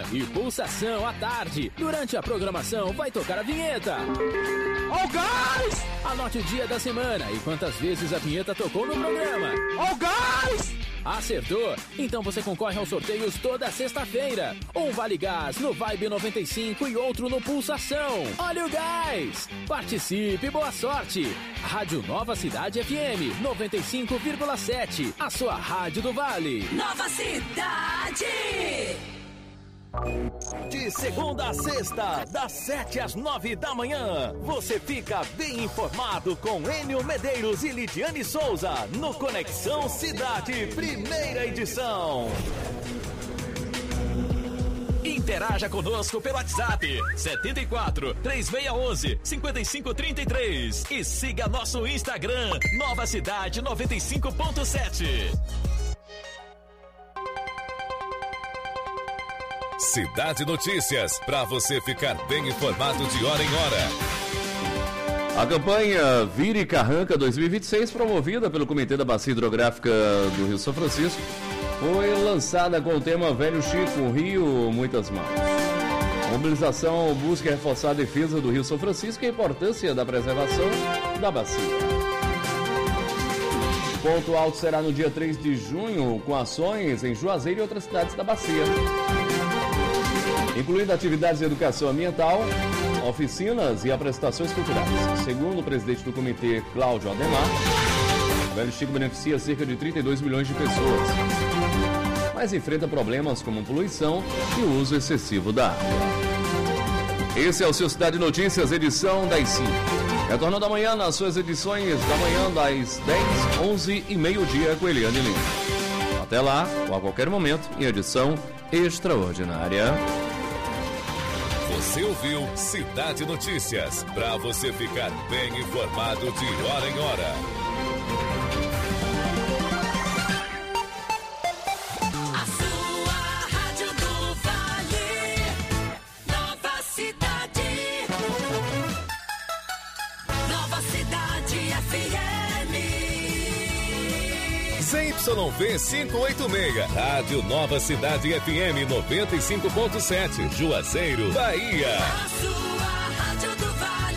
manhã e Pulsação à tarde. Durante a programação vai tocar a vinheta. Ó o gás! Anote o dia da semana e quantas vezes a vinheta tocou no programa. Ó o gás! Acertou? Então você concorre aos sorteios toda sexta-feira. Um Vale Gás no Vibe 95 e outro no Pulsação. Olha o gás! Participe, boa sorte! Rádio Nova Cidade FM 95,7. A sua rádio do Vale. Nova Cidade! De segunda a sexta, das 7 às 9 da manhã, você fica bem informado com Enio Medeiros e Lidiane Souza no Conexão Cidade, primeira edição. Interaja conosco pelo WhatsApp 74 3611 5533 e siga nosso Instagram Nova Cidade 95.7. Cidade Notícias, para você ficar bem informado de hora em hora. A campanha Vire e Carranca 2026, promovida pelo Comitê da Bacia Hidrográfica do Rio São Francisco, foi lançada com o tema Velho Chico, Rio, Muitas Mãos. A mobilização busca reforçar a defesa do Rio São Francisco e a importância da preservação da bacia. O ponto alto será no dia 3 de junho, com ações em Juazeiro e outras cidades da bacia, incluindo atividades de educação ambiental, oficinas e apresentações culturais. Segundo o presidente do comitê, Cláudio Ademar, o Velho Chico beneficia cerca de 32 milhões de pessoas, mas enfrenta problemas como poluição e o uso excessivo da água. Esse é o seu Cidade Notícias, edição das 5. Retornando amanhã nas suas edições da manhã das 10, 11 e meio-dia com Eliane Lima. Até lá, ou a qualquer momento, em edição extraordinária. Você ouviu Cidade Notícias, para você ficar bem informado de hora em hora. A sua rádio do Vale, Nova Cidade. Nova Cidade FM. ZYV 586, Rádio Nova Cidade FM 95.7, Juazeiro, Bahia. A sua rádio do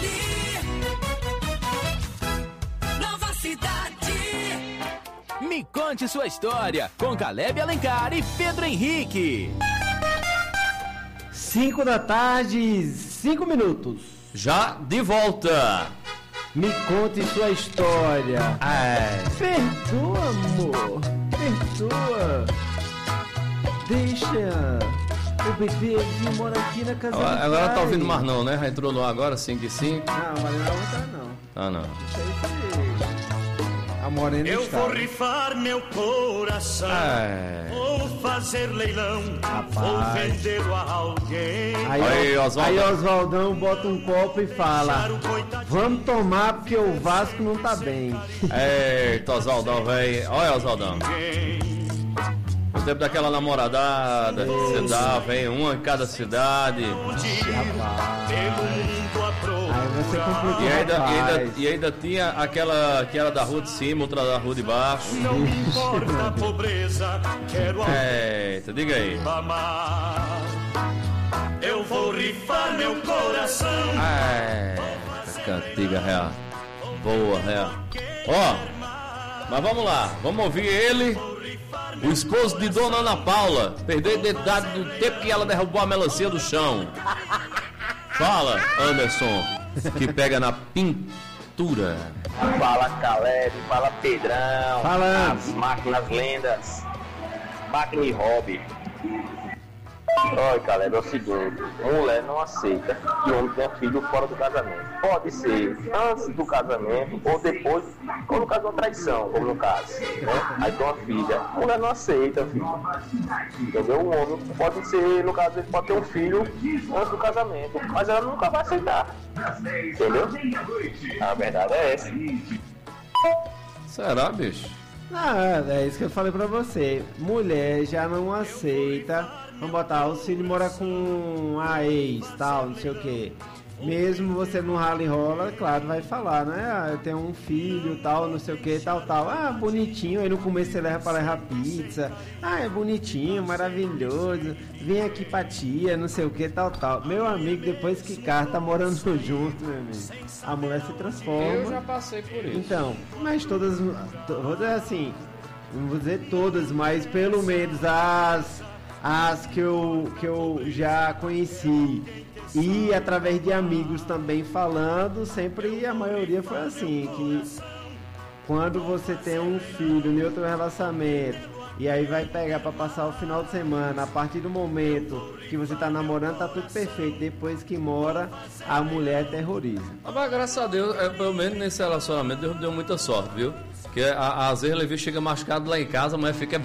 Vale, Nova Cidade. Me conte sua história com Caleb Alencar e Pedro Henrique. 5 da tarde, 5 minutos. Já de volta. Me conte sua história. Perdoa, amor. Perdoa. Deixa o bebê vir morar aqui na casa do pai. Agora tá ouvindo mais não, né? Já entrou no ar agora, 5 e 5. Não, mas não vai entrar não. Ah, não. Isso aí foi a morena Eu está. vou rifar meu coração, vou fazer leilão, vou vendê-lo a alguém. Aí Oswaldão bota um copo e fala: vamos tomar porque o Vasco não tá bem. Eita, Oswaldão, velho. Olha, Oswaldão. O tempo daquela namoradada, você dá, vem uma em cada cidade. E ainda tinha aquela que era da rua de cima, outra da rua de baixo. Não me importa a pobreza, quero Eita, diga aí. Eu vou rifar meu coração. Cantiga real. Boa, real. Ó, mas vamos lá, vamos ouvir ele. O esposo de Dona Ana Paula perdeu a identidade do tempo que ela derrubou a melancia do chão. Fala, Anderson, que pega na pintura. Fala, Caleb, fala, Pedrão. Fala. As máquinas lendas. Máquina e hobby. Olha, Caleb, é o seguinte: a mulher não aceita que o homem tenha filho fora do casamento. Pode ser antes do casamento ou depois, ou no caso de uma traição, como no caso, né? Aí tem uma filha, a mulher não aceita, filho. Entendeu? O homem pode ser, no caso, ele pode ter um filho antes do casamento, mas ela nunca vai aceitar. Entendeu? A verdade é essa. Será, bicho? Ah, é isso que eu falei pra você. Mulher já não aceita. Vamos botar, o filho mora com a ex, tal, não sei o que. mesmo você no rala e rola, claro, vai falar, né? Ah, eu tenho um filho, tal, não sei o que, tal. Ah, bonitinho. Aí no começo você leva pra levar pizza. Ah, é bonitinho, maravilhoso. Vem aqui pra tia, não sei o que, tal. Meu amigo, depois que cara tá morando junto, meu amigo, a mulher se transforma. Eu já passei por isso. Então, mas todas, vou dizer assim, não vou dizer todas, mas pelo menos as que eu já conheci e através de amigos também falando, sempre a maioria foi assim, que quando você tem um filho em outro relacionamento e aí vai pegar para passar o final de semana, a partir do momento que você tá namorando, tá tudo perfeito, depois que mora, a mulher terroriza. Mas graças a Deus, pelo menos nesse relacionamento, Deus deu muita sorte, viu? Porque às vezes ele chega machucado lá em casa, a mulher fica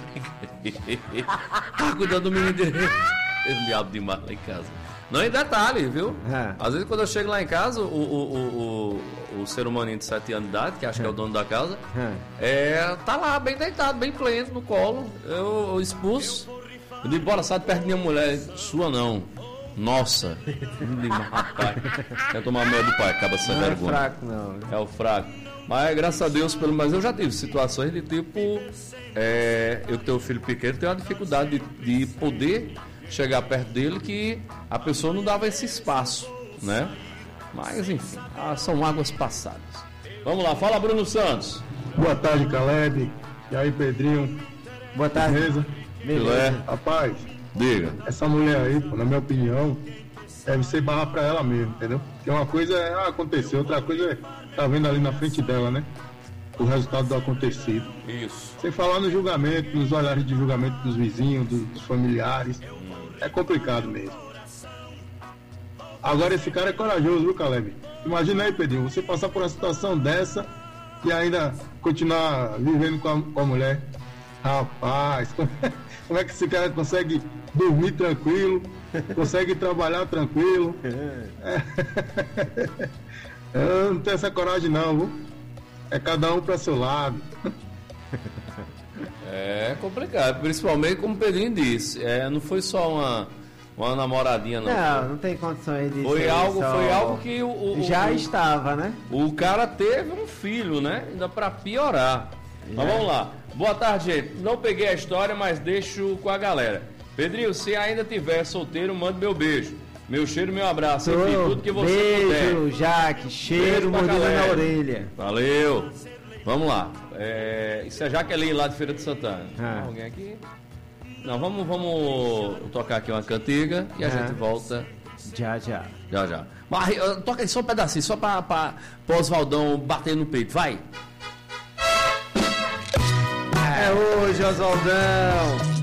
tá cuidando do menino direito. Esse diabo demais lá em casa. Não, em detalhe, viu? Às vezes quando eu chego lá em casa, o ser humaninho de 7 anos de idade, que acho que é o dono da casa, tá lá, bem deitado, bem pleno, no colo. Eu expulso. Eu digo, bora, sai de perto da minha mulher. Sua não. Nossa. Rapaz. Quer tomar medo do pai, acaba sem vergonha. Não é fraco, não. É o fraco. Mas graças a Deus, mas eu já tive situações de tipo, eu tenho um filho pequeno, tenho uma dificuldade de poder chegar perto dele, que a pessoa não dava esse espaço, né? Mas enfim, são águas passadas. Vamos lá, fala Bruno Santos. Boa tarde, Caleb. E aí, Pedrinho? Boa tarde. Beleza? Rapaz, diga. Essa mulher aí, pô, na minha opinião, deve ser barra pra ela mesmo, entendeu? Porque uma coisa é acontecer, outra coisa é tá vendo ali na frente dela, né? O resultado do acontecido. Isso. Sem falar no julgamento, nos olhares de julgamento dos vizinhos, dos familiares. É complicado mesmo. Agora esse cara é corajoso, viu, Caleb? Imagina aí, Pedrinho, você passar por uma situação dessa e ainda continuar vivendo com a mulher. Rapaz, como é que esse cara consegue dormir tranquilo, consegue trabalhar tranquilo? Eu não tenho essa coragem não, viu? É cada um para seu lado. É complicado, principalmente como o Pedrinho disse, não foi só uma namoradinha não. Não tem condições de foi algo que já estava, né? O cara teve um filho, né? Ainda para piorar. Mas vamos lá. Boa tarde, gente. Não peguei a história, mas deixo com a galera. Pedrinho, se ainda tiver solteiro, mande meu beijo. Meu cheiro, meu abraço, enfim, tudo que você puder. Beijo, Jaque, cheiro, mordida na orelha. Valeu. Vamos lá. Isso é Jaqueline lá de Feira de Santana. Alguém aqui? Não, vamos tocar aqui uma cantiga e a gente volta. Já. Mas toca aí só um pedacinho, só pra Oswaldão bater no peito, vai. É hoje, Oswaldão.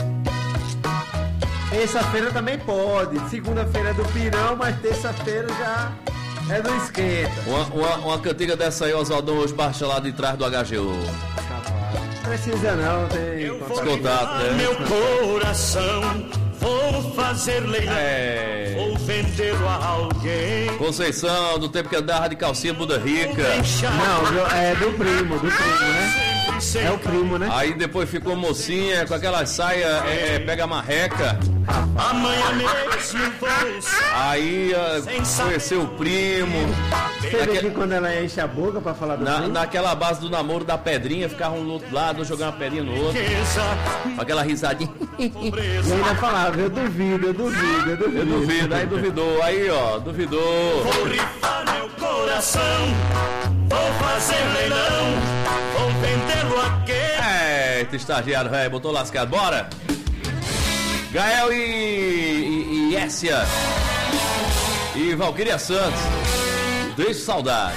Terça-feira também pode. Segunda-feira é do pirão, mas terça-feira já é do esquenta. Uma cantiga dessa aí, Oswaldão, hoje baixa lá de trás do HGU. Precisa não, tem contato, né? Meu coração, vou fazer leilão, vou vendê-lo a alguém. Conceição, do tempo que andava de calcinha Buda Rica. Não, é do primo, né? É o primo, né? Aí depois ficou mocinha com aquela saia pega marreca. Amanhã mesmo vou. Aí conheceu o primo. Você vê que quando ela enche a boca pra falar do primo? Naquela base do namoro da pedrinha, ficava um no outro lado, jogando uma pedrinha no outro. Com aquela risadinha. E ainda falava, eu duvido. Eu duvido, aí duvidou. Aí, ó, duvidou. Vou rifar meu coração, vou fazer leilão, vou vendê-lo a quem? Eita, estagiário, velho, botou lascado. Bora! Gael e Essia e Valquíria Santos, deixe saudade.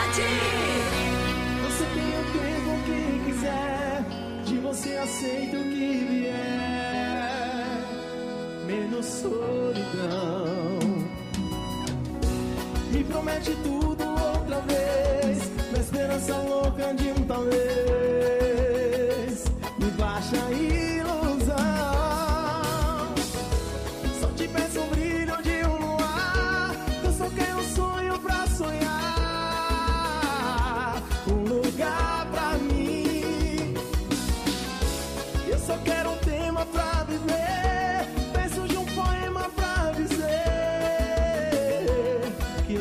Você tem o tempo que quiser, de você aceita o que vier, menos solidão. Me promete tudo outra vez, na esperança louca de um talvez. Me baixa a ilusão, só te peço o brilho de um luar. Eu só quero um sonho pra sonhar, um lugar pra mim. Eu só quero um tema pra viver, penso de um poema pra dizer que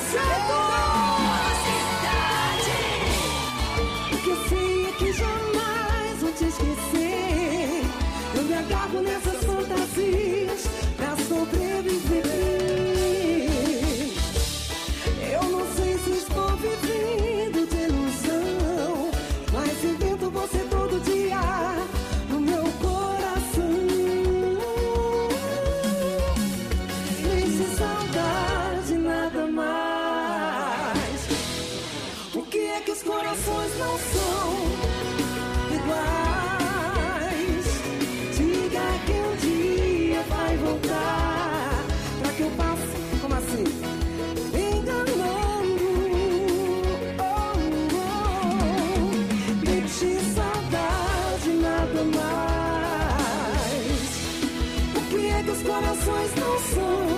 O que eu sei é que jamais vou te esquecer. Eu me agarro nessas fantasias pra sobreviver. Eu não sei se estou vivendo de ilusão, mas invento você todo dia no meu coração. Nem se saudade, nada mais. O que é que os corações não são iguais? Diga que um dia vai voltar pra que eu passe. Como assim? Enganando. Deixe saudade, nada mais. O que é que os corações não são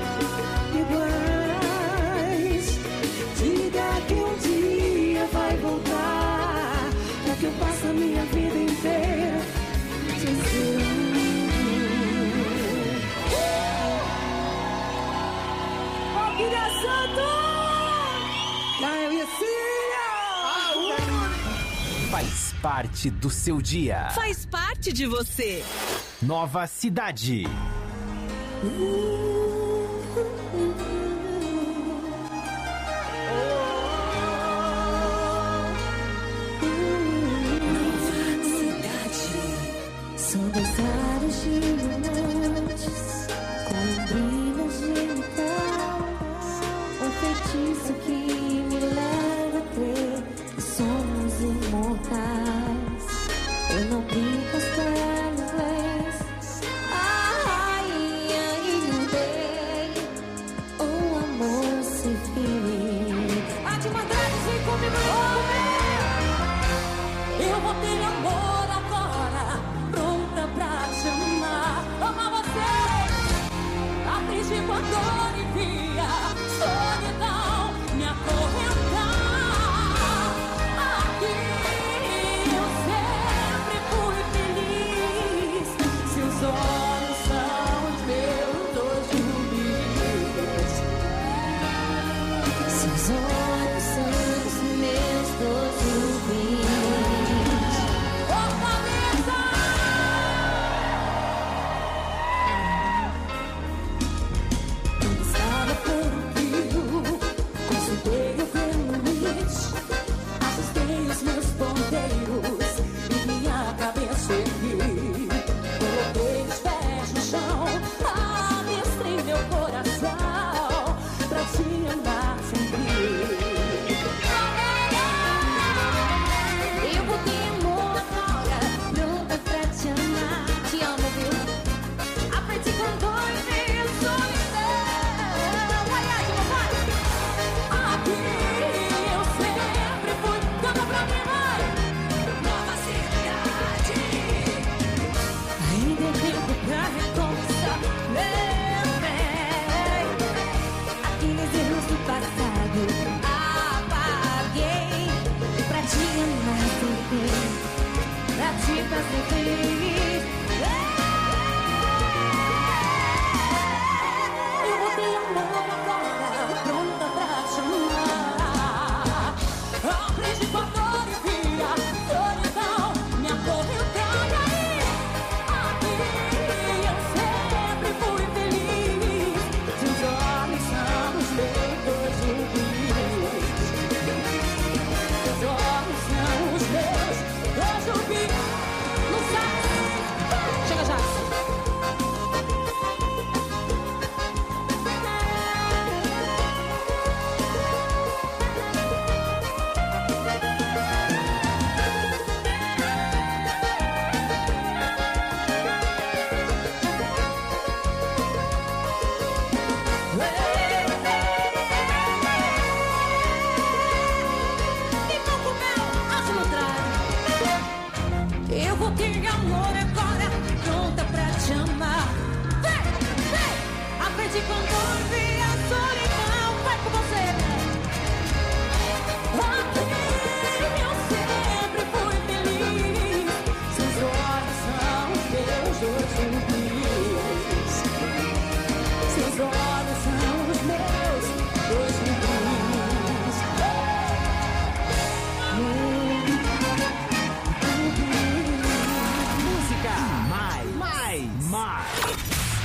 iguais? Diga que um dia vai voltar pra que eu passe a minha vida inteira dizendo. Guilherme Santos! Caio e Cília! Faz parte do seu dia. Faz parte de você. Nova Cidade. São dois ares de diamantes com brilhos de metal, um feitiço que me leva a crer que somos imortais. Eu não brinco as telas, ai, you day, o amor se fim. A de Mandrake vem comigo, eu vou ter amor agora, pronta pra te amar. Amar você, aprendi com a dor e via solidão me acorrentar. Aqui eu sempre fui feliz. Seus olhos são os meus dois rubis. Seus olhos são os meus dois rubis. Estava por um fio, consultei o verniz, ajustei os meus ponteiros e minha cabeça ergui. Coloquei os pés no chão, adestrei meu coração pra te amar sempre. Eu vou ter amor agora, pronta pra te amar. Te amo, viu? Aprendi com dor e solidão. Ai, ai, que vontade. Aqui eu sempre fui. Canta pra mim, vai. Nova cidade. Ainda é tempo pra recomeçar, meu bem. Aqueles erros do passado apaguei pra te amar sempre, pra te fazer feliz. Eu vou ter amor agora, pronta pra te amar. Aprendi com a dor e via solidão me acorrentar. Aqui eu sempre fui feliz. Seus olhos são os meus dois rubis. Seus olhos são os meus dois rubis. Não sabe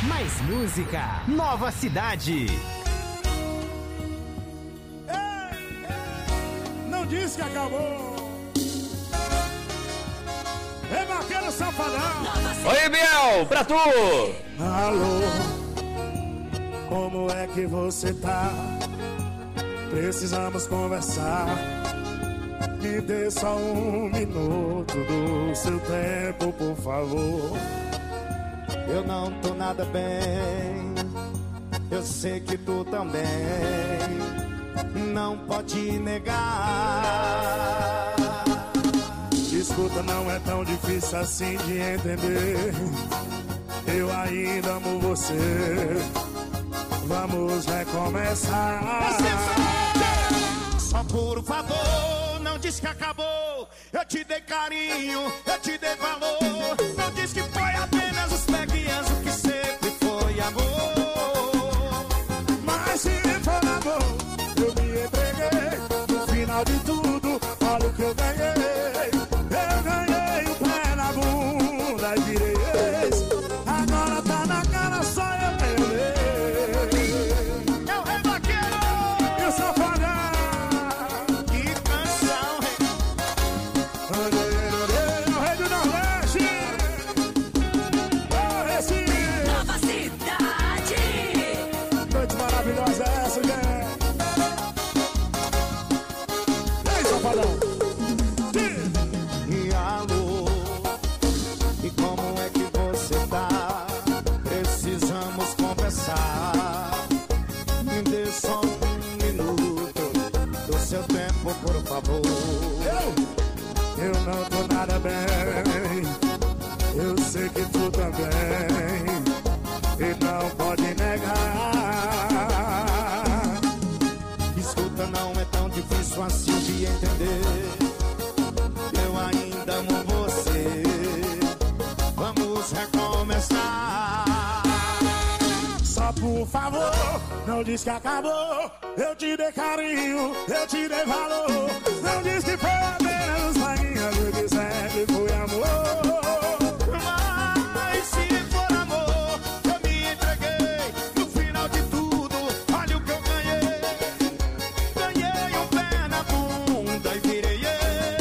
Mais música, Nova Cidade. Não diz que acabou. É vaqueiro safadão. Oi, Biel, pra tu. Alô, como é que você tá? Precisamos conversar. Me dê só um minuto do seu tempo, por favor. Eu não tô nada bem, eu sei que tu também não pode negar. Escuta, não é tão difícil assim de entender. Eu ainda amo você. Vamos recomeçar. Só por favor, não diz que acabou. Eu te dei carinho, eu te dei valor. Não diz que foi apenas os peguinhas, o que sempre foi amor. Mas se for amor, eu me entreguei. No final de tudo, olha o que eu ganhei. Eu ganhei o pé na bunda e virei ex. Agora tá na cara, só eu tenho lei. É o rei vaqueiro E o safadão. que canção. O rei do Nordeste. O Recife. Nova Cidade. Noite maravilhosa essa, gente. E aí, safadão? E alô, e como é que você tá? Precisamos conversar. Me dê só um minuto do seu tempo, por favor. Eu não tô nada bem. Eu sei que tu também. E não pode negar. Escuta, não é tão difícil assim de entender. Eu ainda amo você. Vamos recomeçar. Só por favor, não diz que acabou. Eu te dei carinho, eu te dei valor. Não diz que foi apenas os maguinhas, o que sempre foi amor. Mas se for amor, eu me entreguei. No final de tudo, olha o que eu ganhei. Ganhei um pé na bunda e virei ex.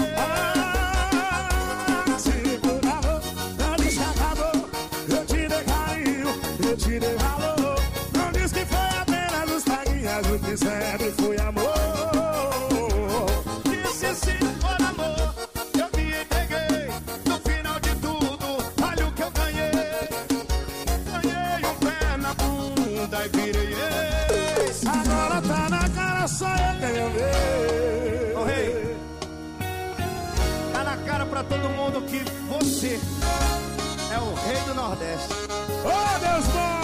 Se por amor, não diz que acabou. Eu te dei carinho, eu te dei valor. Não diz que foi apenas os maguinhas, o que sempre foi amor. Disse se for amor, eu me entreguei. No final de tudo, olha o que eu ganhei. Ganhei um pé na bunda e virei ex. Agora tá na cara, só eu tenho ver. Ô rei, tá na cara pra todo mundo que você é o rei do Nordeste. Oh, Deus bom!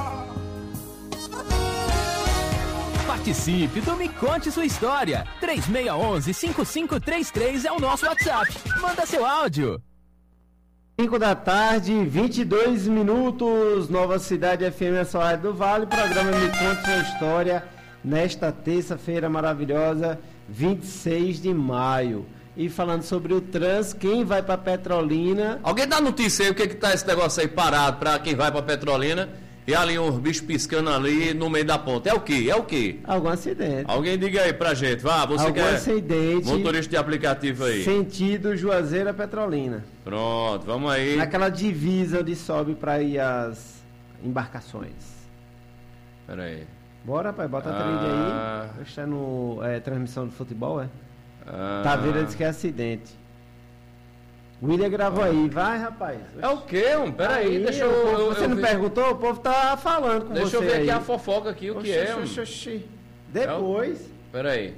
Participe do Me Conte Sua História. 3611-5533 é o nosso WhatsApp. Manda seu áudio. 5 da tarde, 22 minutos, Nova Cidade FM, a sua rádio do Vale, programa Me Conte Sua História, nesta terça-feira maravilhosa, 26 de maio. E falando sobre o trânsito, quem vai para Petrolina... Alguém dá notícia aí, o que tá esse negócio aí parado pra quem vai pra Petrolina e ali uns bichos piscando ali no meio da ponta? É o quê? É o quê? Algum acidente. Alguém diga aí pra gente, vá, você Algum que é acidente, motorista de aplicativo aí. sentido Juazeiro a Petrolina. Pronto, vamos aí. Naquela divisa onde sobe para ir as embarcações. Pera aí. Bora, rapaz, bota a trilha aí. Está no transmissão do futebol, é? Taveira diz que é acidente. William gravou aí, vai, rapaz. É o quê, Pera aí, deixa eu... Você não perguntou? O povo tá falando com deixa você. Deixa eu ver aí. aqui a fofoca aqui, o que é, Depois... Pera aí.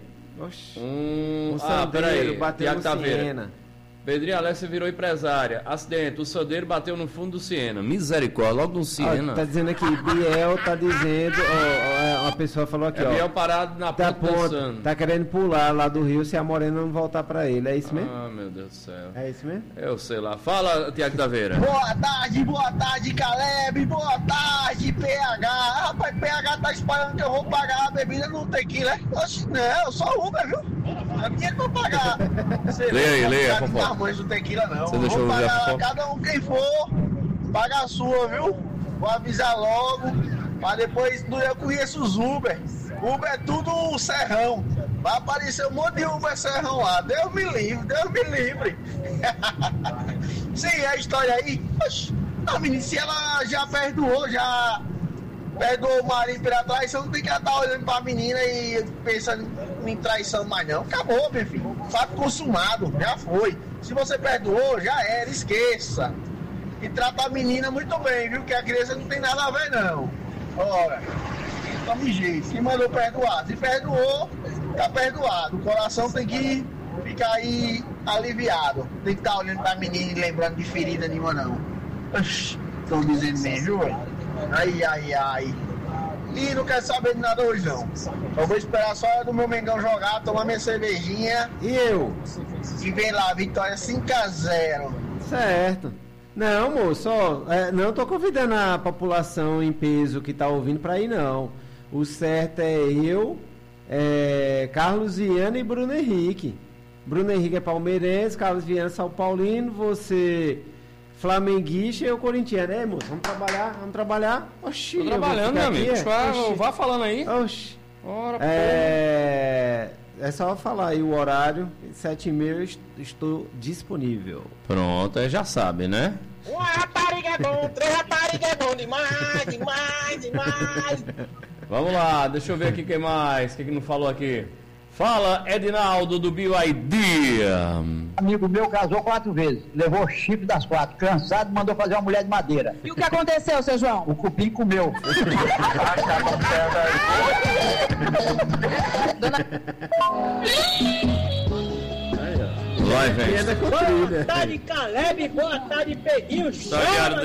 Pera aí, bateu Tiago no Taveira. Siena. Pedrinha Alessia virou empresária. Acidente, o Sandeiro bateu no fundo do Siena. Misericórdia, logo no Siena. Tá dizendo aqui, Biel tá dizendo, uma pessoa falou aqui, Biel parado na ponta dançando. Tá querendo pular lá do rio se a Morena não voltar pra ele, é isso mesmo? Ah, meu Deus do céu. É isso mesmo? Eu sei lá. Fala, Tiago Taveira. Boa tarde, Caleb. Boa tarde, PH. Rapaz, PH tá esperando que eu vou pagar a bebida no tequila. Oxe, não, só Uber, viu? Não é dinheiro pra pagar. Leia, a fofoca. Mãe do tequila não. Você deixou vou eu ver a pagar fofoca? cada um quem for, paga a sua, viu? Vou avisar logo, mas depois eu conheço os Uber. Uber é tudo serrão. Vai aparecer um monte de Uber serrão lá. Deus me livre, Deus me livre. Sim, a história aí. Oxi, a menina, se ela já perdoou o marido pela traição, não tem que estar olhando pra menina e pensando em traição mais não. Acabou, meu filho. Fato consumado, já foi. Se você perdoou, já era, esqueça. E trata a menina muito bem, viu? Que a criança não tem nada a ver, não. Ora, tome jeito. Quem mandou perdoar? Se perdoou, tá perdoado. O coração tem que ficar aí aliviado. Tem que estar olhando pra menina e lembrando de ferida nenhuma, não. Estão dizendo mesmo, viu, velho? Ai. E não quero saber de nada hoje, não. Eu vou esperar só a do meu Mengão jogar, tomar minha cervejinha. E eu? E vem lá, vitória 5-0. Certo. Não, moço, não tô convidando a população em peso que tá ouvindo pra ir, não. O certo é eu, Carlos Viana e Bruno Henrique. Bruno Henrique é palmeirense, Carlos Viana São Paulino, você flamenguista e eu corintiano. Moço, vamos trabalhar. Oxi, tô trabalhando, meu amigo. Vá falando aí. Oxi. Ora, é só falar aí o horário, 7h30 estou disponível. Pronto, aí já sabe, né? Uma rapariga é bom, 3 raparigas é bom demais. Vamos lá, deixa eu ver aqui quem mais, o que não falou aqui. Fala, Edinaldo do BioID. Amigo meu casou 4 vezes, levou o chifre das 4, cansado, mandou fazer uma mulher de madeira. E o que aconteceu, seu João? O cupim comeu. Vai, velho. Boa tarde, Caleb. Boa tarde, Pedrinho. Chama,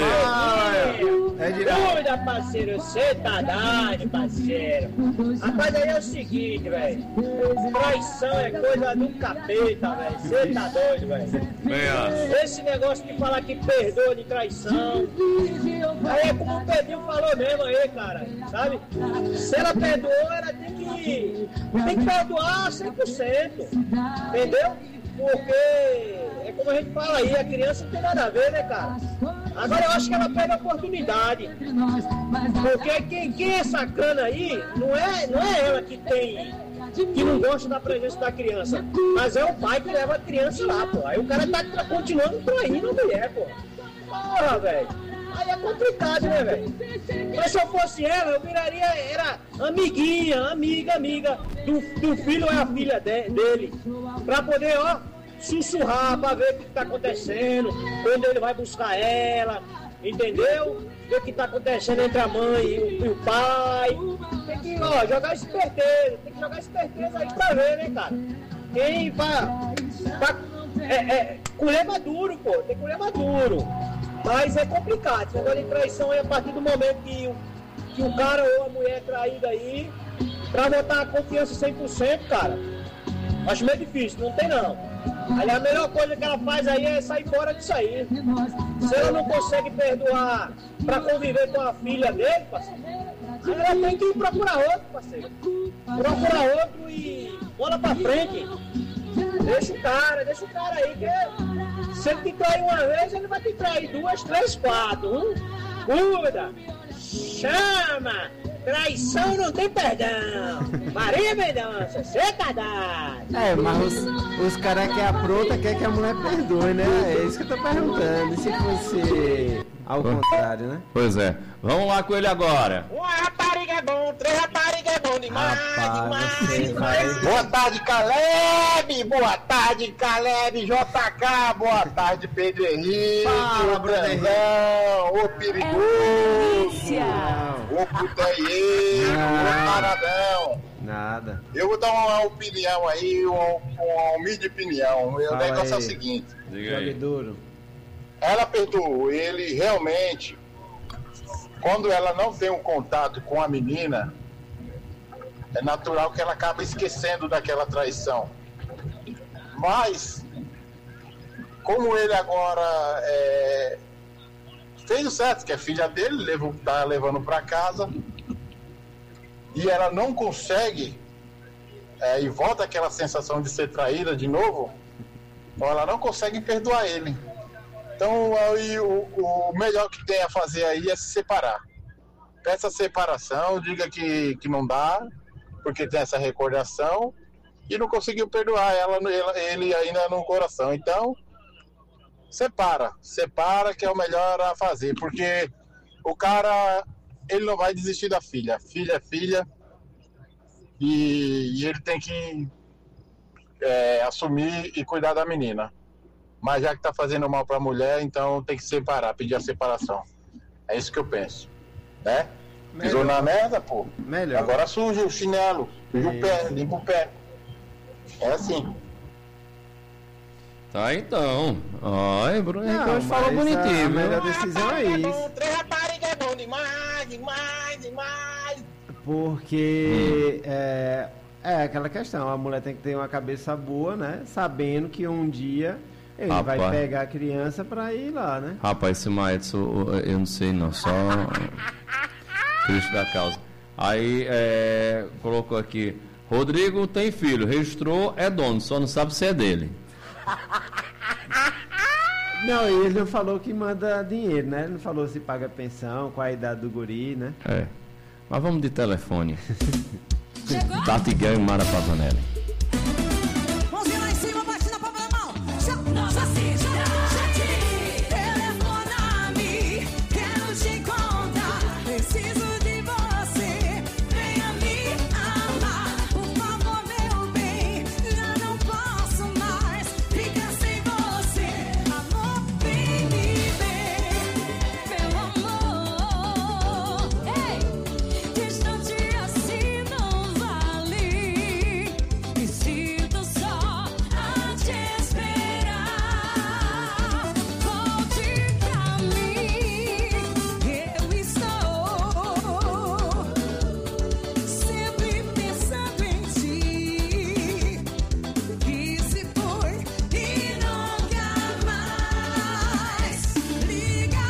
Cuida, parceiro. Você tá dado, parceiro. Rapaz, aí é o seguinte, velho. Traição é coisa do capeta, velho. Você tá doido, velho. Esse negócio de falar que perdoa de traição. Aí é como o Pedrinho falou mesmo aí, cara. Sabe? Se ela perdoou, ela tem que perdoar 100%. Entendeu? Porque é como a gente fala aí, a criança não tem nada a ver, né, cara? Agora eu acho que ela perde a oportunidade. Porque quem é sacana aí, não é ela que não gosta da presença da criança, mas é o pai que leva a criança lá, pô. Aí o cara tá continuando traindo a mulher, pô. Porra, velho. Aí é complicado, né, velho? Mas se eu fosse ela, eu viraria, era amiga do filho ou a filha dele. Pra poder, sussurrar, pra ver o que tá acontecendo, quando ele vai buscar ela, entendeu? Ver o que tá acontecendo entre a mãe e o pai. Tem que, jogar esperteza, aí pra ver, né, cara? Quem colher maduro, pô, tem que colher maduro. Mas é complicado, esse negócio de traição é a partir do momento que o cara ou a mulher é traída aí, pra botar a confiança 100%, cara, acho meio difícil, não tem não. Aí a melhor coisa que ela faz aí é sair fora disso aí. Se ela não consegue perdoar pra conviver com a filha dele, parceiro, aí ela tem que procurar outro, parceiro. Procurar outro e bola pra frente. Deixa o cara aí, que se ele te trair uma vez, ele vai te trair 2, 3, 4. Cuida! Chama! Traição não tem perdão! Maria Mendonça, você tá dado! Mas os caras que aprontam quer que a mulher perdoe, né? É isso que eu tô perguntando. E se fosse ao contrário, né? Pois é. Vamos lá com ele agora. Uma rapariga é bom, 3 raparigas é bom demais. Boa tarde, Caleb. Boa tarde, Caleb. JK. Boa tarde, Pedro Henrique. Fala, Brandão. Ô perigoso. Ô putanheiro. Ô paradão. Nada. Eu vou dar uma opinião aí, uma humilde opinião. O negócio é o seguinte. Jogue duro. Ela perdoou ele realmente. Quando ela não tem um contato com a menina, é natural que ela acabe esquecendo daquela traição. Mas, como ele agora fez o certo, que é filha dele, tá levando para casa, e ela não consegue, e volta aquela sensação de ser traída de novo, ela não consegue perdoar ele. Então, aí, o melhor que tem a fazer aí é se separar. Peça separação, diga que não dá, porque tem essa recordação, e não conseguiu perdoar ele ainda no coração. Então, separa que é o melhor a fazer, porque o cara, ele não vai desistir da filha. Filha é filha, e ele tem que assumir e cuidar da menina. Mas já que tá fazendo mal pra mulher, então tem que separar, pedir a separação. É isso que eu penso, né? Pisou na merda, pô. Melhor. Agora suja o chinelo, suja o pé, limpa o pé. É assim. Tá, então. Ai, Bruno Henrique falou bonitinho, a melhor decisão é isso. 3 raparigas é bom demais. Porque é aquela questão, a mulher tem que ter uma cabeça boa, né? Sabendo que um dia ele vai pegar a criança pra ir lá, né? Rapaz, esse Maedson, eu não sei não, só Cristo da causa. Aí colocou aqui, Rodrigo tem filho, registrou, é dono, só não sabe se é dele. Não, ele não falou que manda dinheiro, né? Ele não falou se paga pensão, qual a idade do guri, né? Mas vamos de telefone. Tati Guerra e Mara Pavanelli. Mãozinha lá em cima, bate na palma da mão. Nova cidade. Telefona-me, quero te encontrar. Preciso de você, venha me amar. Por favor, meu bem, já não posso mais ficar sem você. Amor, vem me ver, meu amor. Ei, distante assim não vale. Me sinto só a te esperar. Volte pra mim, eu estou sempre pensando em ti. Que se foi e nunca mais liga.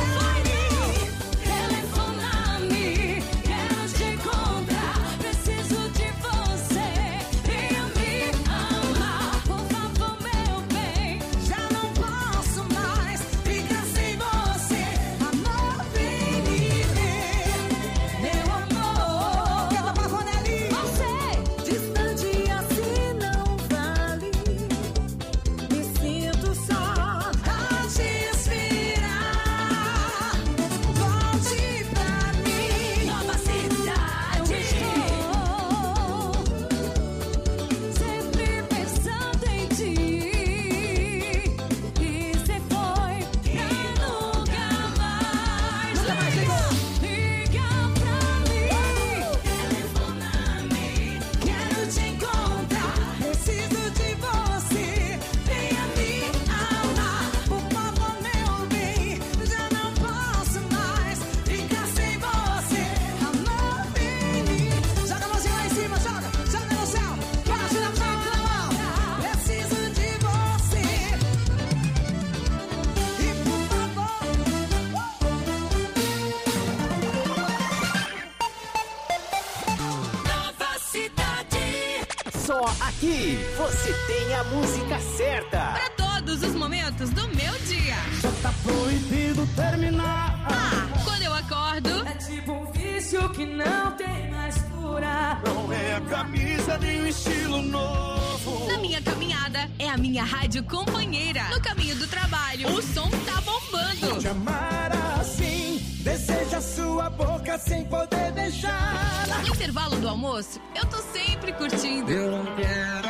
Telefona-me, quero te encontrar. Preciso de você, venha me amar. Por favor, meu bem, já não posso mais ficar sem você. Amor, vem me ver, meu amor. Canta Pavanelli. Você, distante assim não vale. Me sinto só a te esperar. Volte pra mim, nova cidade. Sempre pensando em ti. E se foi pra nunca mais. Liga pra mim, telefona-me, quero te encontrar. Preciso de você, venha me amar. Por favor, meu bem, já não posso mais ficar sem você. Amor, vem me. Joga a mãozinha lá em cima, joga no céu, bate na palma da mão. Preciso de você. E por favor. Nova cidade. Só aqui você tem a música certa. Para todos os momentos do meu dia. Tá proibido terminar. Quando eu acordo, É tipo um vício que não tem mais cura. Não é a camisa nem o estilo novo. na minha caminhada, é a minha rádio companheira. No caminho do trabalho, o som tá bombando. Te amar assim, deseja sua boca sem poder beijar. No intervalo do almoço, eu tô sempre curtindo. Eu não quero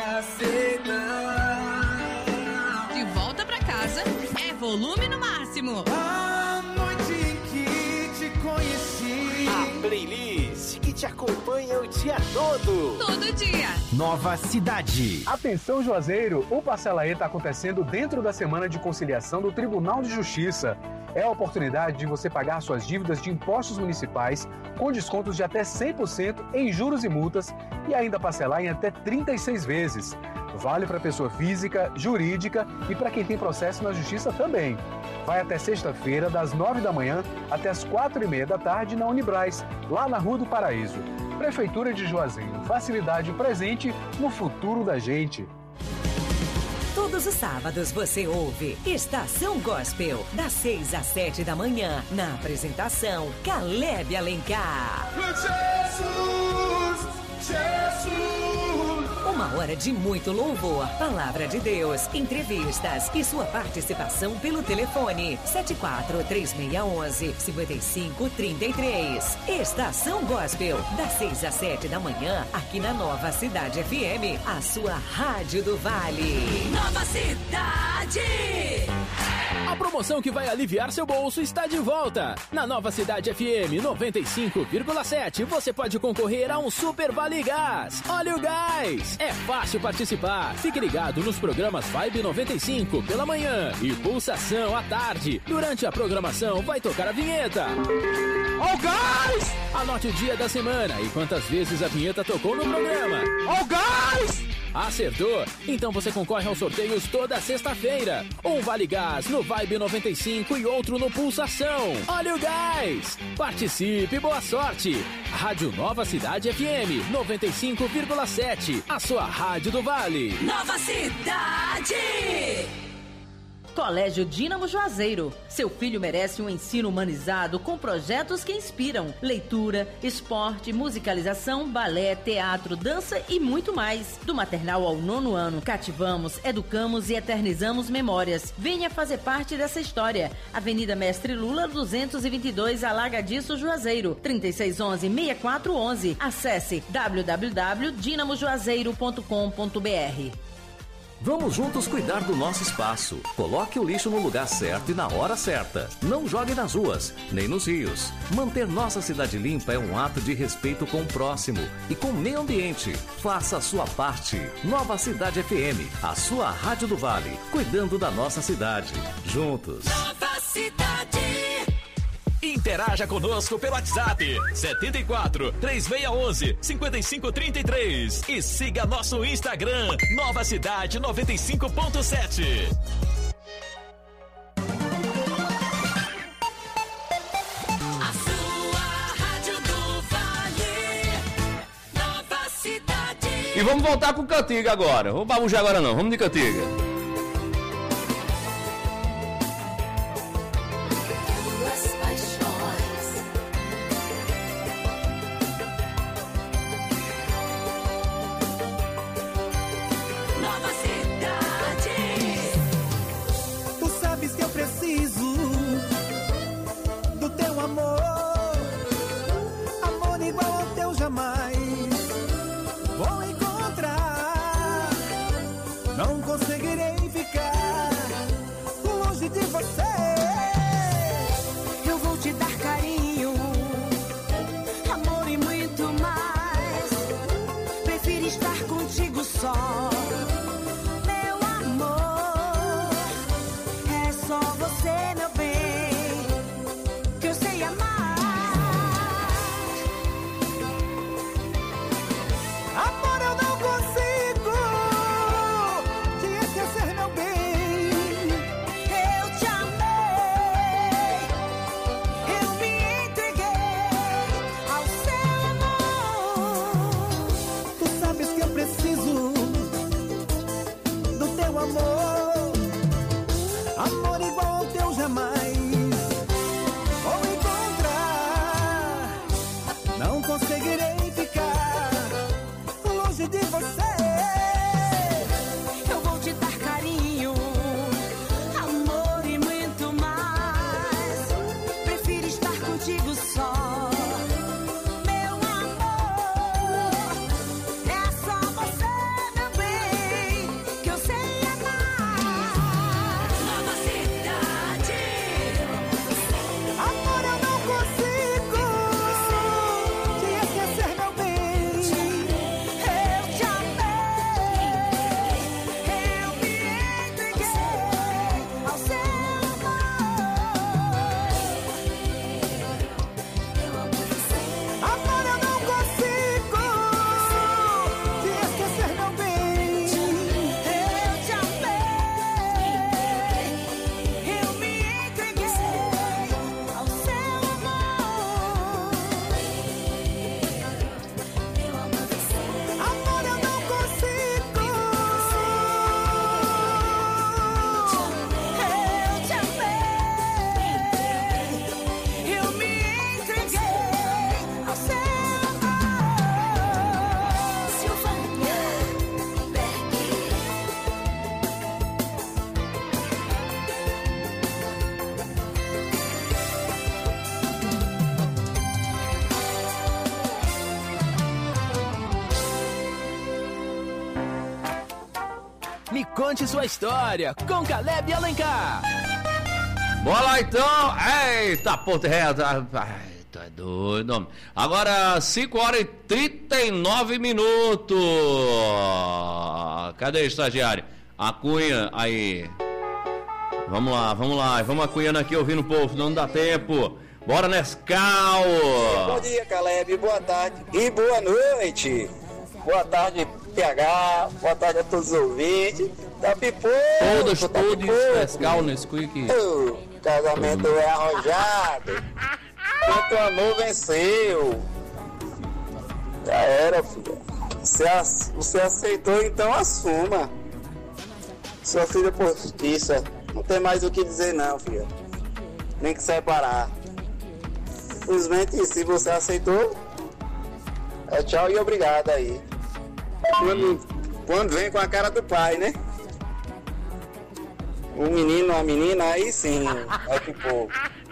aceitar. De volta pra casa, é volume no máximo. A noite em que te conheci. A playlist que te acompanha o dia todo. Todo dia. Nova Cidade. Atenção, Juazeiro! O Parcela E está acontecendo dentro da Semana de Conciliação do Tribunal de Justiça. É a oportunidade de você pagar suas dívidas de impostos municipais com descontos de até 100% em juros e multas e ainda parcelar em até 36 vezes. Vale para pessoa física, jurídica e para quem tem processo na Justiça também. Vai até sexta-feira, das 9 da manhã até as 4h30 da tarde na Unibraz, lá na Rua do Paraíso. Prefeitura de Juazeiro, facilidade presente no futuro da gente. Todos os sábados você ouve Estação Gospel, das 6 às 7 da manhã, na apresentação Caleb Alencar. Uma hora de muito louvor, palavra de Deus, entrevistas e sua participação pelo telefone 74-3611-5533. Estação Gospel, das 6 às 7 da manhã, aqui na Nova Cidade FM, a sua Rádio do Vale. Nova Cidade! A promoção que vai aliviar seu bolso está de volta. Na Nova Cidade FM 95,7 você pode concorrer a um Super Vale Gás. Olha o gás! É fácil participar. Fique ligado nos programas Vibe 95 pela manhã e Pulsação à tarde. Durante a programação vai tocar a vinheta. Ó o gás! Anote o dia da semana e quantas vezes a vinheta tocou no programa. Ó o gás! Acertou? Então você concorre aos sorteios toda sexta-feira. Um Vale Gás no Vibe 95 e outro no Pulsação. Olha o gás! Participe, boa sorte! Rádio Nova Cidade FM 95,7. A sua Rádio do Vale. Nova Cidade! Colégio Dínamo Juazeiro. Seu filho merece um ensino humanizado com projetos que inspiram. Leitura, esporte, musicalização, balé, teatro, dança e muito mais. Do maternal ao 9º ano, cativamos, educamos e eternizamos memórias. Venha fazer parte dessa história. Avenida Mestre Lula, 222, Alagadiço, Juazeiro. 3611-6411. Acesse www.dinamojuazeiro.com.br. Vamos juntos cuidar do nosso espaço. Coloque o lixo no lugar certo e na hora certa. Não jogue nas ruas, nem nos rios. Manter nossa cidade limpa é um ato de respeito com o próximo e com o meio ambiente. Faça a sua parte. Nova Cidade FM, a sua Rádio do Vale, cuidando da nossa cidade. Juntos. Nova Cidade! Interaja conosco pelo WhatsApp 74-3611-5533 e siga nosso Instagram Nova Cidade 95.7. A sua Rádio do Vale, Nova Cidade. E vamos voltar com Cantiga agora. Vamos babujar agora não, vamos de Cantiga. Me conte sua história com Caleb Alencar. Bora lá então. Eita, ponto reto. Ai, tá doido, homem. Agora 5h39. Cadê o estagiário? A Cunha aí. Vamos lá. Vamos acunhando aqui ouvindo o povo, não dá tempo. Bora, Nescau. Bom dia, Caleb. Boa tarde e boa noite. Boa tarde, PH. Boa tarde a todos os ouvintes. Tá pipoco. Todos, Nescau, Nesquik. O casamento é arrojado. Quanto amor venceu. Já era, filha. Você aceitou, então assuma. Sua filha por justiça. Não tem mais o que dizer não, filha. Nem que separar. Simplesmente, se você aceitou, é tchau e obrigado aí. Quando vem com a cara do pai, né? O menino, a menina, aí sim, é tipo.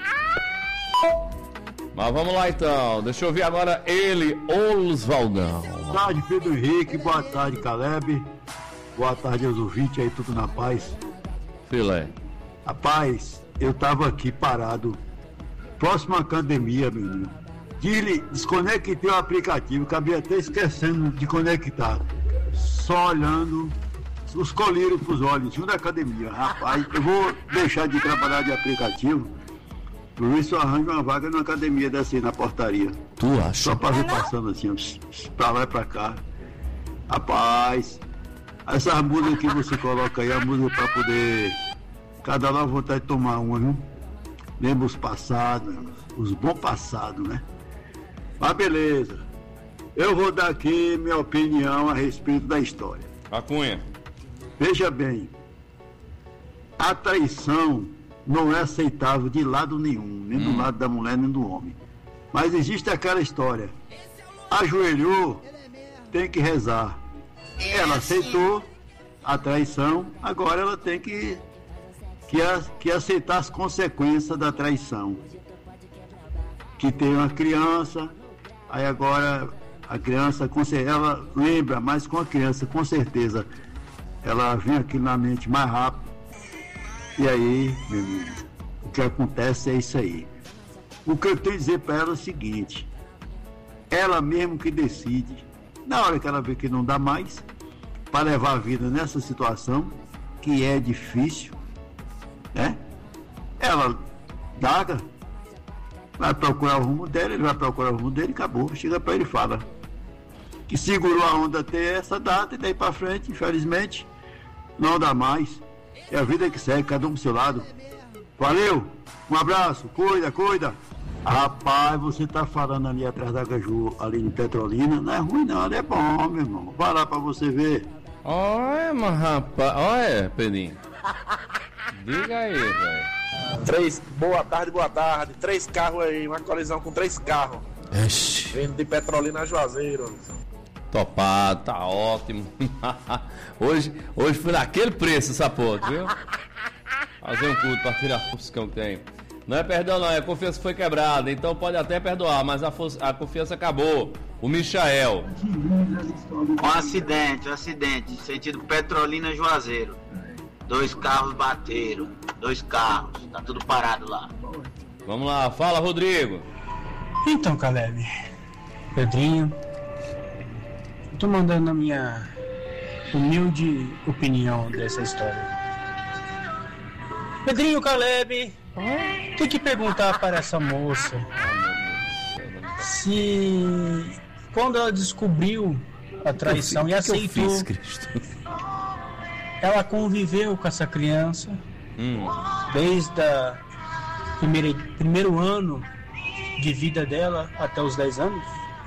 Mas vamos lá então, deixa eu ouvir agora ele, Osvaldão. Boa tarde, Pedro Henrique, boa tarde, Caleb. Boa tarde aos ouvintes aí, tudo na paz. Filé. Rapaz, eu tava aqui parado, próximo à academia, menino. Desconectei o aplicativo, acabei até esquecendo de conectar. Só olhando os colírios pros olhos, junto da academia. Rapaz, eu vou deixar de trabalhar de aplicativo, por isso eu arranjo uma vaga na academia dessa aí, na portaria. Tu acha? Só pra ver passando assim, pra lá e pra cá. Rapaz, essas músicas que você coloca aí, a música pra poder... Cada hora vontade de tomar uma, viu? Lembra os passados, os bons passados, né? Mas beleza. Eu vou dar aqui minha opinião a respeito da história. A Cunha. Veja bem, a traição não é aceitável de lado nenhum, nem do lado da mulher, nem do homem. Mas existe aquela história. Ajoelhou, tem que rezar. Ela aceitou a traição, agora ela tem que aceitar as consequências da traição. Que tem uma criança, aí agora a criança, ela lembra, mas com a criança, com certeza, ela vem aqui na mente mais rápido. E aí, meu amigo, o que acontece é isso aí. O que eu tenho a dizer para ela é o seguinte: ela mesmo que decide, na hora que ela vê que não dá mais, para levar a vida nessa situação, que é difícil, né? Ela larga, vai procurar o rumo dela, ele vai procurar o rumo dele e acabou. Chega para ele e fala que segurou a onda até essa data e daí para frente, infelizmente, não dá mais. É a vida que segue, cada um pro seu lado. Valeu, um abraço, cuida. Rapaz, você tá falando ali atrás da Caju, ali no Petrolina, não é ruim não, é bom, meu irmão. Vai lá pra você ver. Olha, mas rapaz, olha, Pedrinho. Diga aí, velho. Boa tarde. 3 carros aí, uma colisão com 3 carros. Vindo de Petrolina a Juazeiro. Topado, tá ótimo. hoje foi naquele preço essa porra, viu? Fazer um culto pra tirar o fuscão que tem. Não é perdão não, a confiança foi quebrada, então pode até perdoar, mas a confiança acabou. O Michael. Um acidente, sentido Petrolina Juazeiro. 2 carros bateram, 2 carros, tá tudo parado lá. Vamos lá, fala, Rodrigo. Então, Caleb, Pedrinho, tô mandando a minha humilde opinião dessa história. Pedrinho, Caleb, tem que perguntar para essa moça se quando ela descobriu a traição e aceitou, ela conviveu com essa criança desde o primeiro ano de vida dela até os 10 anos?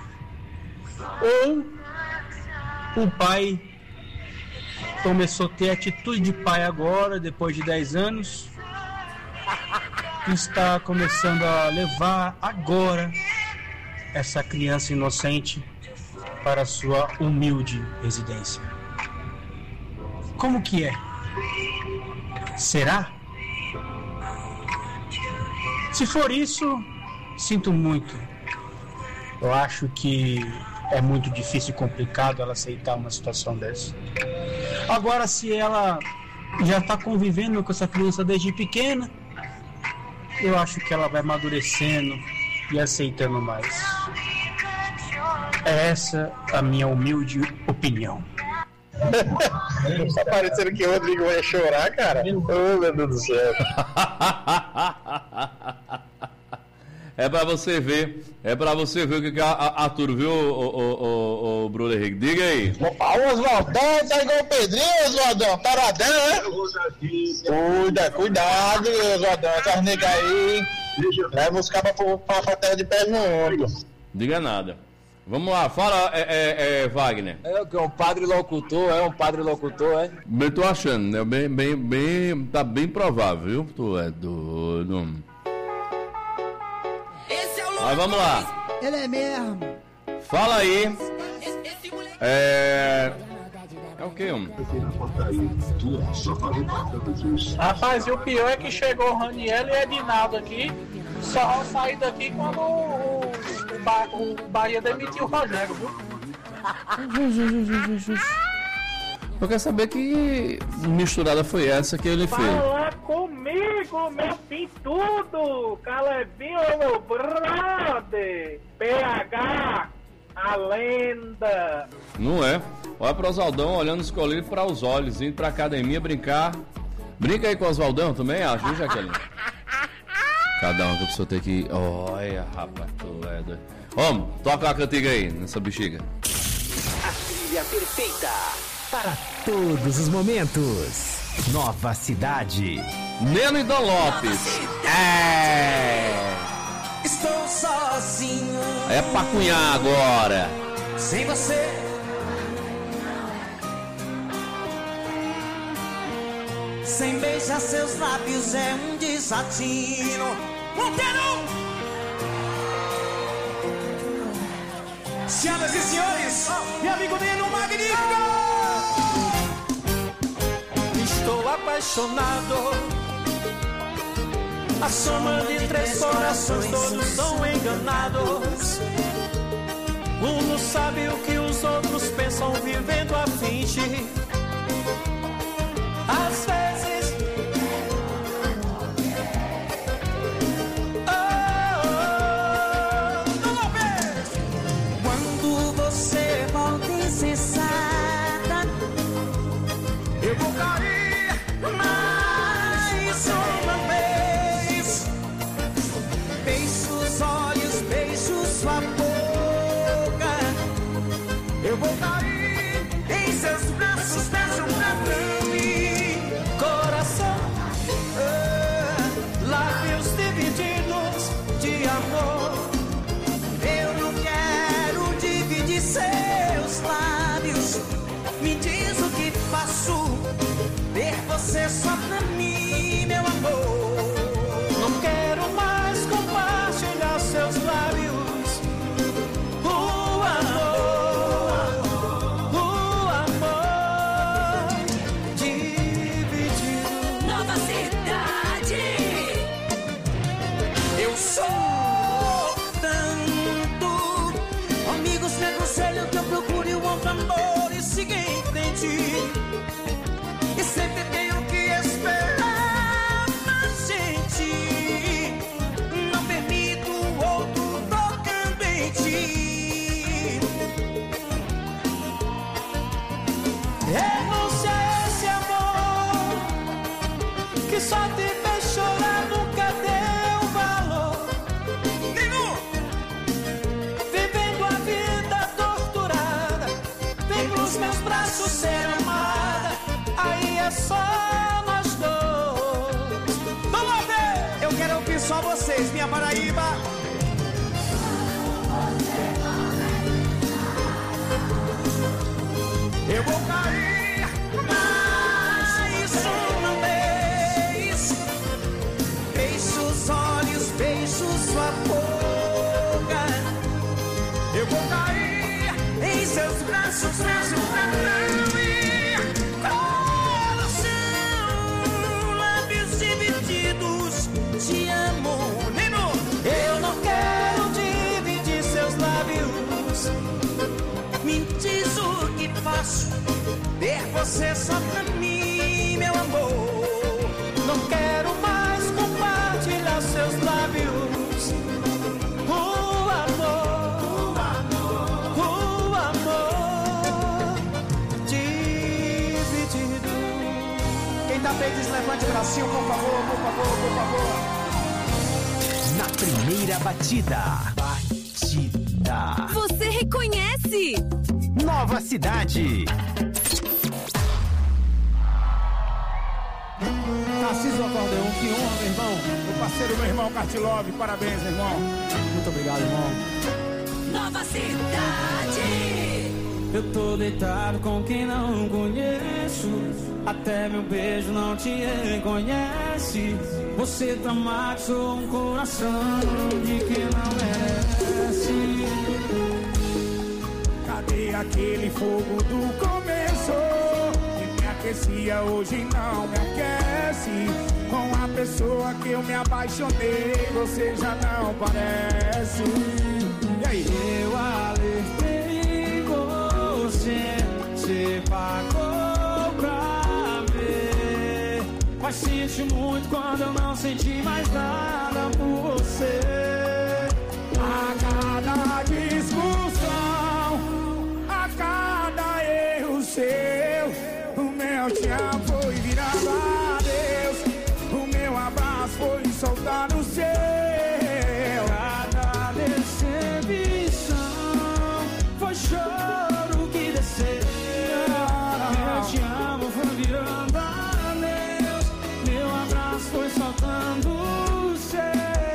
Ou o pai começou a ter atitude de pai agora, depois de 10 anos, e está começando a levar agora essa criança inocente para a sua humilde residência? Como que é? Será? Se for isso, sinto muito. Eu acho que é muito difícil e complicado ela aceitar uma situação dessa. Agora, se ela já está convivendo com essa criança desde pequena, eu acho que ela vai amadurecendo e aceitando mais. Essa é a minha humilde opinião. Tá parecendo que o Rodrigo vai chorar, cara. Oh, meu Deus do céu. É pra você ver o que Arthur viu, o Bruno Henrique. Diga aí. O Oswaldão tá igual o Pedrinho, Oswaldão. Paradão, né? Cuidado, Oswaldão. Essas negas aí. Leva os cabas pra terra de pé junto. Diga nada. Vamos lá, fala, Wagner. É um padre locutor, Bem, tô achando, né? Tá bem provável, viu? Tu é doido. Mas vamos lá. Ele é mesmo. Fala aí. É o que, Rapaz, e o pior é que chegou o Raniel e Edinaldo aqui. Só saí daqui quando o Bahia demitiu o Rogério, viu? Eu quero saber que misturada foi essa que ele fez. Fala comigo, meu pintudo! Calebinho, meu brother! PH, a lenda! Não é? Olha pro Oswaldão olhando escolhido para os olhos, indo pra academia brincar. Brinca aí com o Oswaldão também, acho, viu, Jaqueline? Cada um que a pessoa tem que. Olha, rapaz, tu é doido. Vamos, toca a cantiga aí, nessa bexiga. A trilha perfeita para todos os momentos. Nova Cidade. Neno e Dom Lopes. Estou sozinho. É pra cunhar agora. Sem você. Sem beijar seus lábios é um desatino. Monteiro! Senhoras e senhores, meu amigo Neno Magnífico! Estou apaixonado. A soma de três corações, todos são enganados. Um não sabe o que os outros pensam, vivendo a fingir. Às vezes quando você volta insensata, eu vou cair mais uma vez. Beijo os olhos, beijo sua boca. Eu vou cair em seus braços, beijo pra mim. Coração, lábios divididos de amor. Eu não quero dividir seus lábios. Me diz o que faço, ver você só pra mim, meu amor. Não quero mais compartilhar seus lábios. O amor dividido. Nova Cidade. Eu sou tanto. Amigos me aconselham que eu procure um outro amor e siga em frente. E sempre tenho que esperar, mas gente, não permito outro tocando em ti. Renúncia a esse amor que só te fez chorar, nunca deu valor. Vivendo a vida torturada, vem pros meus braços ser amada. Aí é só nós dois. Vamos ver! Eu quero ouvir só vocês, minha Paraíba. Eu vou cair mais uma vez. Beijo os olhos, beijo sua boca. Eu vou cair em seus braços, beijo pra mim. Coração, lábios divididos, te amo. Neno, eu não quero dividir seus lábios. Me diz o que faço, ter você só pra mim, meu amor. Não quero mais compartilhar seus lábios. O amor dividido. Quem tá feliz, levante o bracinho, por favor, por favor, por favor. Na primeira batida. Você reconhece? Nova Cidade. Tarcísio Acordeon, que honra, meu irmão. Meu parceiro, meu irmão Cartilove, parabéns, irmão. Muito obrigado, irmão. Nova Cidade. Eu tô deitado com quem não conheço. Até meu beijo não te reconhece. Você tá macho, um coração de quem não merece. Cadê aquele fogo do começo? Que me aquecia, hoje não me aquece. Com a pessoa que eu me apaixonei, você já não parece. E aí? Eu alertei você, você pagou pra ver. Mas senti muito quando eu não senti mais nada por você. A cada discussão, a cada erro seu, o meu te amo foi virado adeus. O meu abraço foi soltar no seu. Cada decepção foi choro que desceu. Eu te amo foi virando adeus. Meu abraço foi soltando o seu.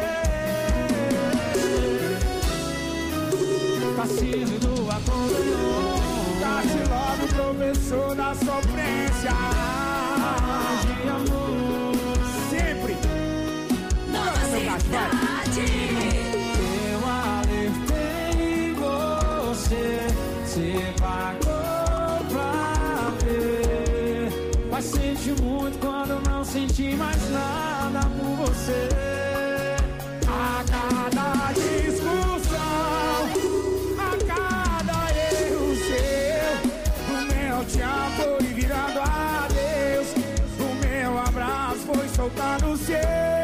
Tarcísio do acordeon. Cartilove, professor da sofrência. De amor. Sempre. Nova Cidade. Eu alertei você, você pagou pra ver. Mas senti muito quando eu não senti mais nada por você. A cada discussão, a cada erro seu, o meu te amo foi virado adeus. O meu abraço foi soltar no seu.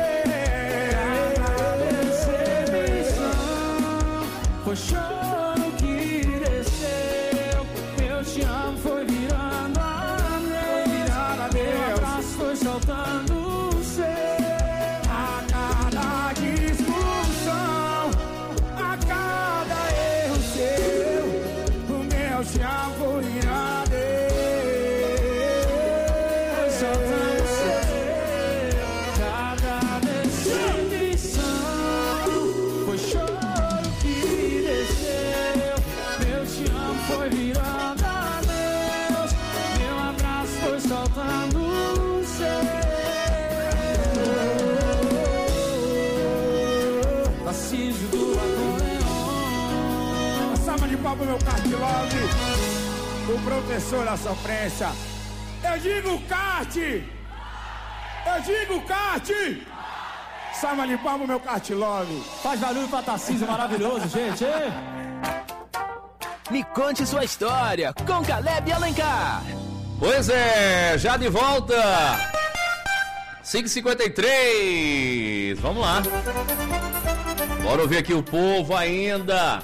Foi choro que desceu. Eu te amo foi virando adeus. Meu abraço foi soltando o seu. A cada discussão, a cada erro seu, o meu te amo foi virado Foi soltando o seu. Cada decepção foi choro que desceu. Meu te amo foi virando adeus. Meu abraço foi soltando o seu. Tarcísio do acordeon. Uma salva de palmas, meu Cartilove, o professor da sofrência. Eu digo kart! Eu digo kart! Salva de palmas, meu Cartilove. Faz barulho pra Tarcísio, maravilhoso, gente. Me conte sua história com Caleb Alencar. Pois é, já de volta. 5h53. Vamos lá. Bora ouvir aqui o povo ainda.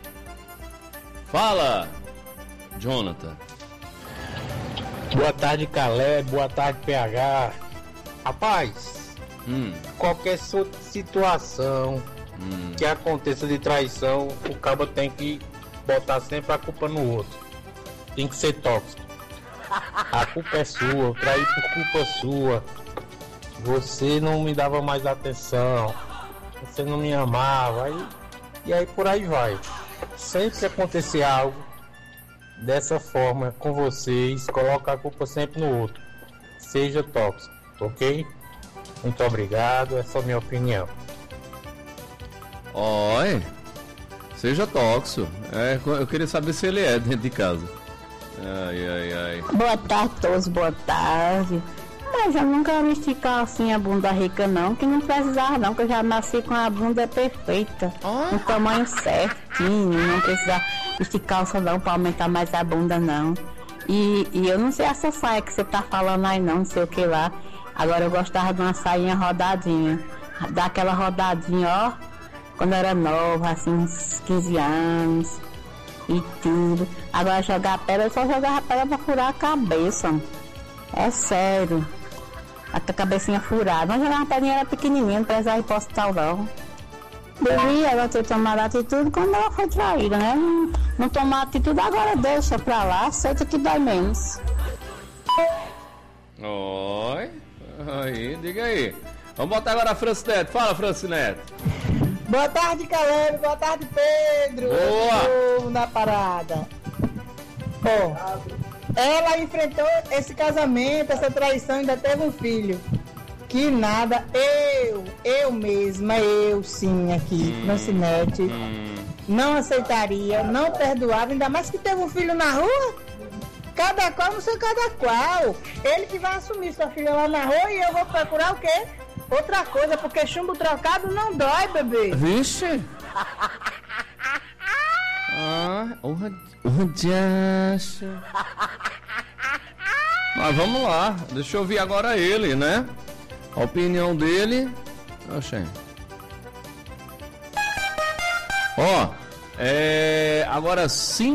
Fala, Jonathan. Boa tarde, Caleb. Boa tarde, PH. Rapaz, qualquer situação que aconteça de traição, o cabo tem que botar sempre a culpa no outro. Tem que ser tóxico. A culpa é sua, eu traí por culpa sua. Você não me dava mais atenção. Você não me amava. E aí por aí vai. Sempre que acontecer algo dessa forma com vocês, coloca a culpa sempre no outro. Seja tóxico, ok? Muito obrigado, essa é a minha opinião. Oi, seja tóxico. Eu queria saber se ele é dentro de casa. Ai. Boa tarde a todos, boa tarde. Mas eu nunca vesti calcinha bunda rica não, que não precisava não, que eu já nasci com a bunda perfeita, no tamanho certinho, não precisava vestir calça não pra aumentar mais a bunda não. E eu não sei essa saia que você tá falando aí não sei o que lá. Agora eu gostava de uma sainha rodadinha. Daquela rodadinha, ó. Quando eu era nova, assim, uns 15 anos. E tudo. Agora jogar pedra, eu só jogava pedra pra furar a cabeça. É sério. A cabecinha furada. Mas jogar uma pedrinha era pequenininha, não precisava ir pro hospital não. Devia ela ter tomado atitude quando ela foi traída, né? Não tomar atitude, agora deixa pra lá, aceita que dói menos. Oi, aí, diga aí. Vamos botar agora a Franci Neto. Fala, Franci Neto. Boa tarde, Caleb. Boa tarde, Pedro. Boa. Na parada. Bom, ela enfrentou esse casamento, essa traição, ainda teve um filho. Que nada, eu mesma, eu sim aqui, Francinete, não aceitaria, não perdoava, ainda mais que teve um filho na rua. Cada qual no seu cada qual. Ele que vai assumir sua filha lá na rua e eu vou procurar o quê? Outra coisa, porque chumbo trocado não dói, bebê. Vixe. Diacho. Mas vamos lá, deixa eu ouvir agora ele, né? A opinião dele. Oxê. Ó, agora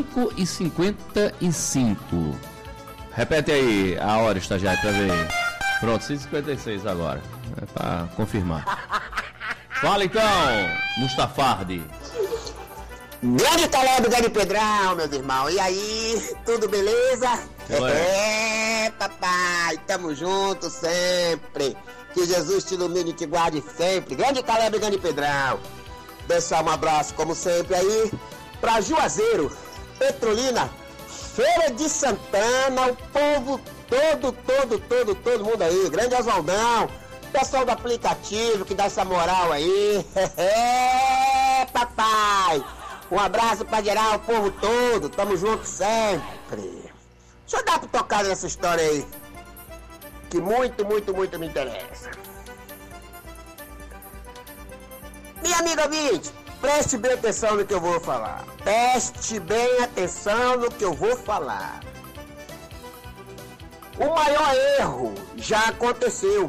5h55. Repete aí a hora, estagiário, pra ver. Pronto, 5h56 agora. É pra confirmar. Fala então, Mustafardi. Grande Caleb, grande Pedrão, meus irmãos. E aí, tudo beleza? Papai, tamo junto sempre. Que Jesus te ilumine e te guarde sempre. Grande Caleb, grande Pedrão. Deixar um abraço, como sempre, aí pra Juazeiro, Petrolina, Feira de Santana, o povo todo mundo aí. Grande Oswaldão, pessoal do aplicativo que dá essa moral aí. Papai. Um abraço pra geral, o povo todo. Tamo junto sempre. Deixa eu dar pra tocar nessa história aí, que muito me interessa. Minha amiga ouvinte, preste bem atenção no que eu vou falar. Preste bem atenção no que eu vou falar. O maior erro já aconteceu.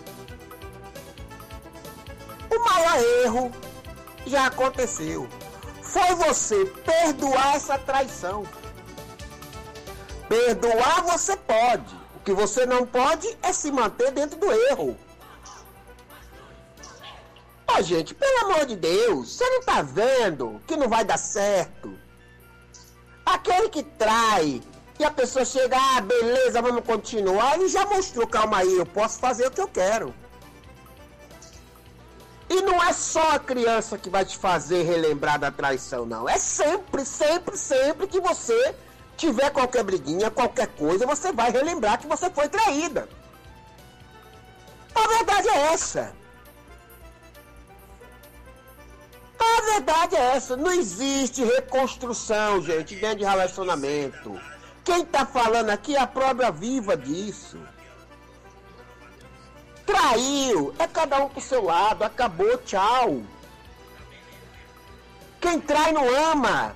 O maior erro já aconteceu. Foi você perdoar essa traição. Perdoar você pode. O que você não pode é se manter dentro do erro. Ó, gente, pelo amor de Deus, você não tá vendo que não vai dar certo? Aquele que trai e a pessoa chega, beleza, vamos continuar, ele já mostrou, calma aí, eu posso fazer o que eu quero. E não é só a criança que vai te fazer relembrar da traição, não. É sempre que você tiver qualquer briguinha, qualquer coisa, você vai relembrar que você foi traída. A verdade é essa. A verdade é essa. Não existe reconstrução, gente, dentro de relacionamento. Quem tá falando aqui é a prova viva disso. Traiu, é cada um pro seu lado, acabou, tchau. Quem trai não ama.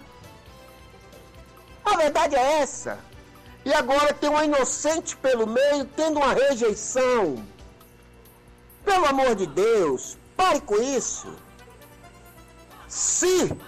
A verdade é essa. E agora tem uma inocente pelo meio, tendo uma rejeição. Pelo amor de Deus, pare com isso. Se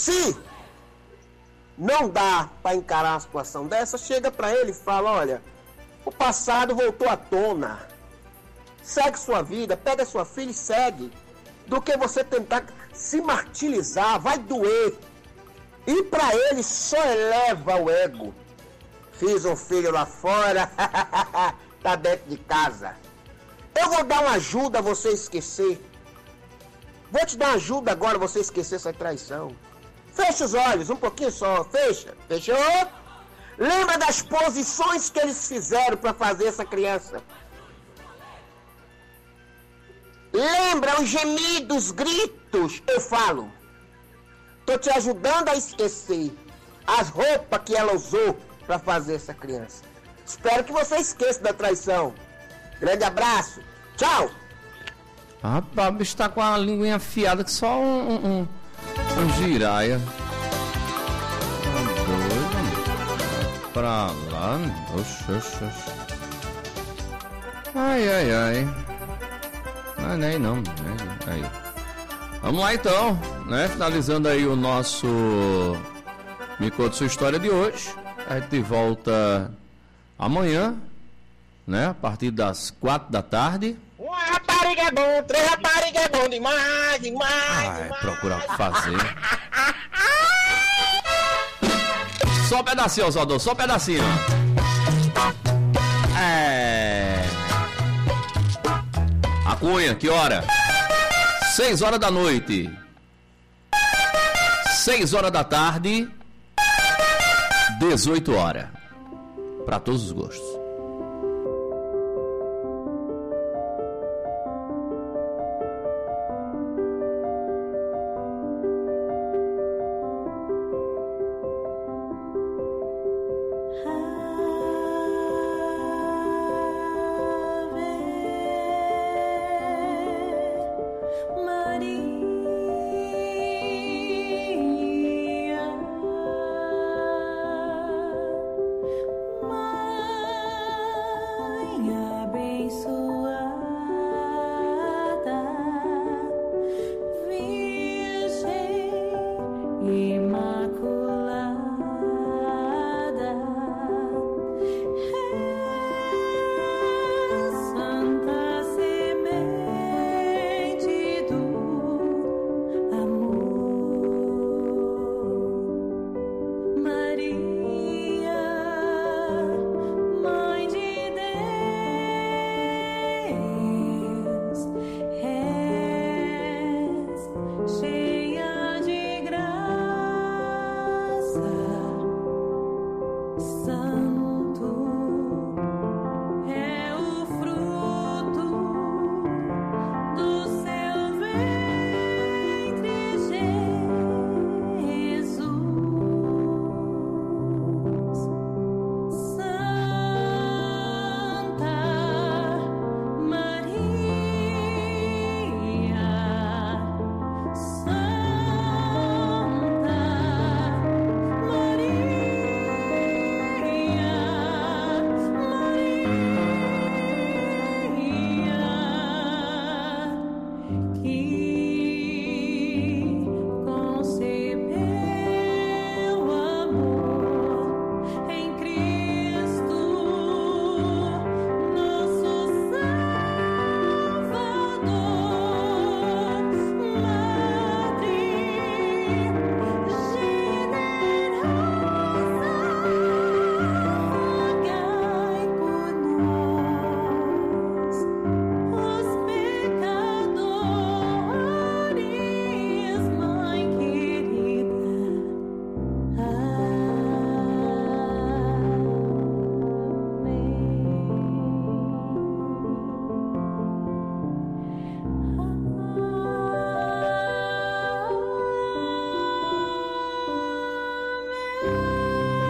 não dá para encarar uma situação dessa, chega para ele e fala, olha, o passado voltou à tona. Segue sua vida, pega sua filha e segue. Do que você tentar se martirizar, vai doer. E pra ele só eleva o ego. Fiz um filho lá fora, tá dentro de casa. Eu vou dar uma ajuda a você esquecer. Vou te dar uma ajuda agora a você esquecer essa traição. Fecha os olhos, um pouquinho só, fecha. Fechou? Lembra das posições que eles fizeram pra fazer essa criança. Lembra os gemidos, gritos, eu falo. Tô te ajudando a esquecer as roupas que ela usou para fazer essa criança. Espero que você esqueça da traição. Grande abraço. Tchau. Rapaz, o bicho tá com a linguinha afiada que só um giraia. pra lá. Oxe. Ai. Não é aí não. Aí. Vamos lá então, né? Finalizando aí o nosso Me Conta Sua História de hoje. A gente volta amanhã, né? A partir das 4 da tarde. Uma rapariga é bom, 3 raparigas é bom demais. Procurar o que fazer. Só um pedacinho, Oswaldo, só um pedacinho. A Cunha, que hora? 6 horas da noite. 6 horas da tarde. 18 horas. Para todos os gostos.